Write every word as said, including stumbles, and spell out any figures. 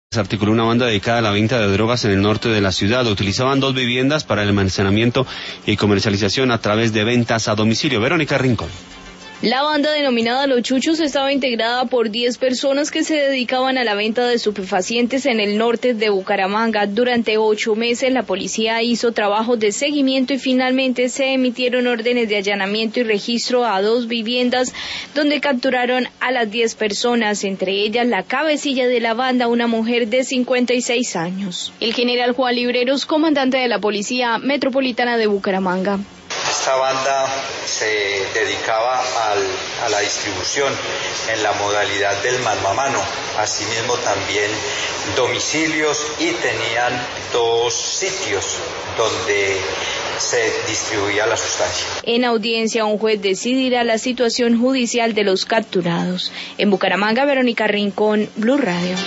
Se articuló una banda dedicada a la venta de drogas en el norte de la ciudad. Utilizaban dos viviendas para el almacenamiento y comercialización a través de ventas a domicilio. Verónica Rincón. La banda denominada Los Chuchos estaba integrada por diez personas que se dedicaban a la venta de estupefacientes en el norte de Bucaramanga. Durante ocho meses la policía hizo trabajos de seguimiento y finalmente se emitieron órdenes de allanamiento y registro a dos viviendas donde capturaron a las diez personas, entre ellas la cabecilla de la banda, una mujer de cincuenta y seis años. El general Juan Libreros, comandante de la Policía Metropolitana de Bucaramanga. Esta banda se dedicaba al, a la distribución en la modalidad del mano a mano, asimismo también domicilios, y tenían dos sitios donde se distribuía la sustancia. En audiencia, un juez decidirá la situación judicial de los capturados. En Bucaramanga, Verónica Rincón, Blue Radio.